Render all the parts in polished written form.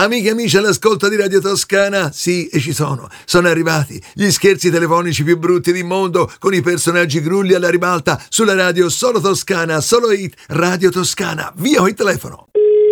Amiche e amici all'ascolto di Radio Toscana, sì, e ci sono arrivati gli scherzi telefonici più brutti del mondo con i personaggi grulli alla ribalta sulla radio solo Toscana, solo hit, Radio Toscana, via il telefono.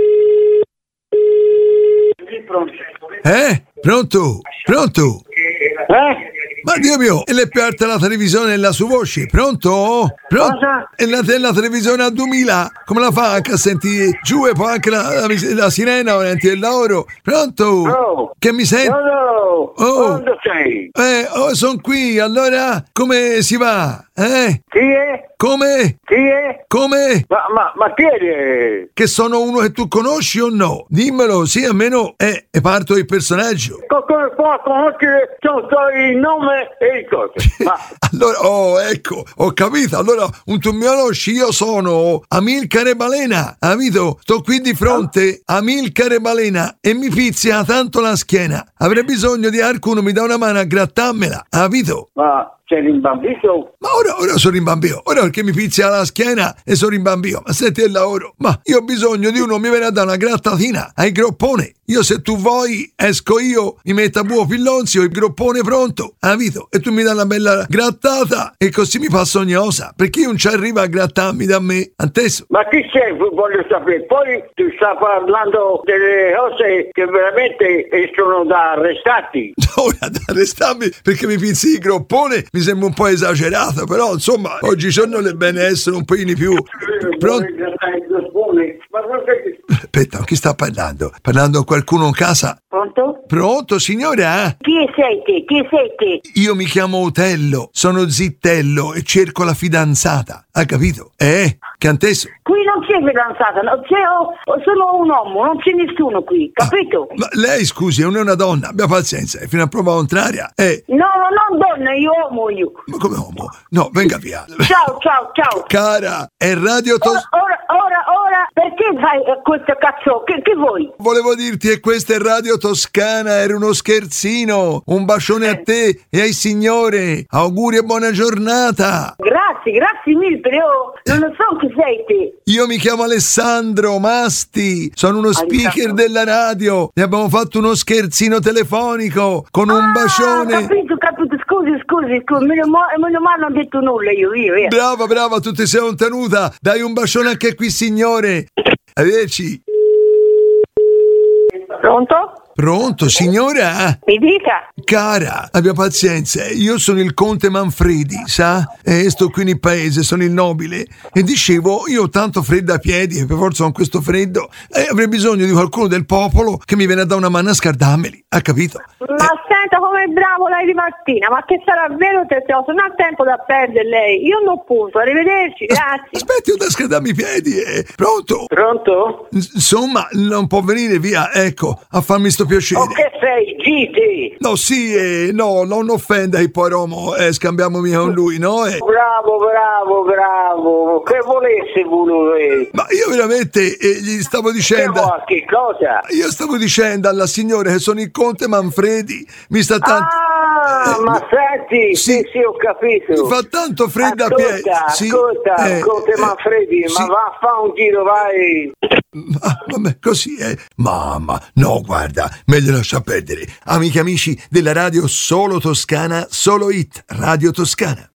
Pronto? Pronto? Ma Dio mio, e le più alta la televisione e la sua voce, pronto? Cosa? E la televisione a 2000, come la fa anche a sentire giù e poi anche la sirena o l'oro? Pronto? Oh. Che mi senti? Oh. Quando sei? Sono qui, allora come si va? Chi è? Come? Chi è? Come? Ma chi è? Che sono uno che tu conosci o no? Dimmelo, sì, almeno e parto il personaggio. Come può conoscere il nome e il coso? Allora, ecco, ho capito. Allora, tu mi conosci, io sono Amilcare Balena, capito? Sto qui di fronte a Amilcare Balena e mi pizzica tanto la schiena. Avrei bisogno di qualcuno mi dà una mano a grattarmela, capito? Ma sei rimbambito? Ma ora sono rimbambio, ora perché mi pizzica la schiena e sono rimbambio. Ma senti il lavoro, ma io ho bisogno di uno mi viene a dare una grattatina ai groppone. Io se tu vuoi esco io, mi metto a buo pillonzio, il groppone pronto, capito? E tu mi dai una bella grattata e così mi passa ogni cosa, perché io non ci arriva a grattarmi da me, anteso. Ma chi sei? Voglio sapere. Poi tu stai parlando delle cose che veramente sono da arrestati. Ora da arrestarmi perché mi pizzi il groppone mi sembra un po' esagerato, però insomma oggigiorno le bene essere un po' di più. Pronto? Aspetta, chi sta parlando? Parlando con qualcuno in casa? Pronto? Pronto, signora? Chi sei te? Chi sei te? Io mi chiamo Otello, sono Zittello e cerco la fidanzata. Ha capito? Che anteso? Qui non c'è fidanzata, sono un uomo, non c'è nessuno qui, capito? Ma lei, scusi, non è una donna, abbia pazienza, è fino a prova contraria. No, non donna, io uomo io. Ma come uomo? No, venga via. Ciao. Cara, è Radio Ora, perché fai questo cazzo? Che vuoi? Volevo dirti che questa è Radio Toscana, era uno scherzino. Un bacione a te e ai signore. Auguri e buona giornata. Grazie mille, però non so chi sei te. Io mi chiamo Alessandro Masti, sono uno speaker della radio. Ne abbiamo fatto uno scherzino telefonico con un bacione. Capito, scusi, meno male non ho detto nulla io. Brava, tu ti sei ottenuta. Dai un bacione anche qui, signore. Arrivederci. Pronto, signora? Mi dica. Cara, abbia pazienza, io sono il conte Manfredi, sa? Sto qui nel paese, sono il nobile. E dicevo, io ho tanto freddo a piedi, per forza con questo freddo, e avrei bisogno di qualcuno del popolo che mi viene a dare una mano a scardarmeli, ha capito? Ma senta come è bravo lei di mattina, ma che sarà vero te se non ha tempo da perdere lei? Io non punto, arrivederci, grazie. Aspetti, ho da scaldarmi i piedi, Pronto? Pronto? Insomma, non può venire via, ecco, a farmi sto piacere. O che sei, Gigi? No, sì, no, non offenda il poiromo, scambiamomi con lui, no? Bravo, che volesse lui? Ma io veramente gli stavo dicendo... Che cosa? Io stavo dicendo alla signora che sono il conte Manfredi, mi sta tanto... ma senti, sì, ho capito. Mi fa tanto freddo a piedi. Ascolta, conte Manfredi, sì. Ma va a fare un giro, vai. Vabbè, così è. Mamma, no, guarda, meglio lascia perdere. Amici della radio solo Toscana, solo hit, Radio Toscana.